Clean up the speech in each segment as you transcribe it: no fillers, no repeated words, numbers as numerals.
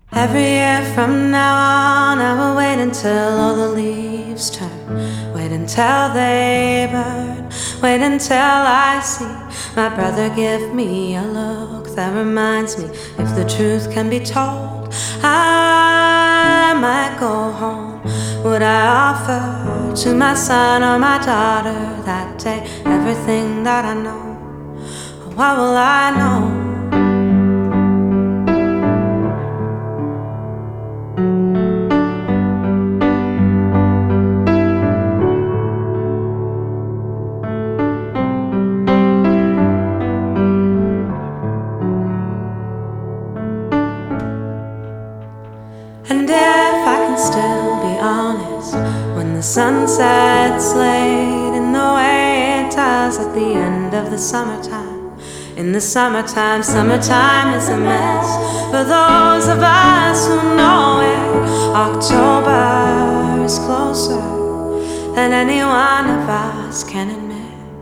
Every year from now on, I will wait until all the leaves turn. Wait until they burn. Wait until I see my brother give me a look that reminds me, if the truth can be told, I might go home. Would I offer to my son or my daughter that day everything that I know? Or what will I know? And if I can still be honest, when the sun sets late in the way it does at the end of the summertime. In the summertime, summertime is a mess for those of us who know it. October is closer than any one of us can admit.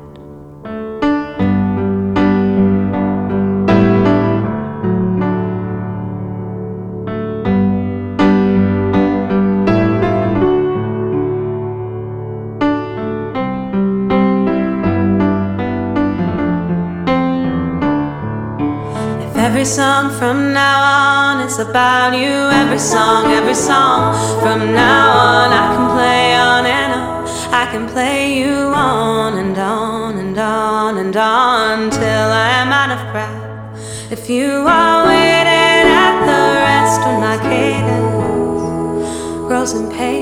Every song from now on is about you. Every song from now on I can play on and on. I can play you on and on and on and on till I am out of breath. If you are waiting at the rest when my cadence grows impatient,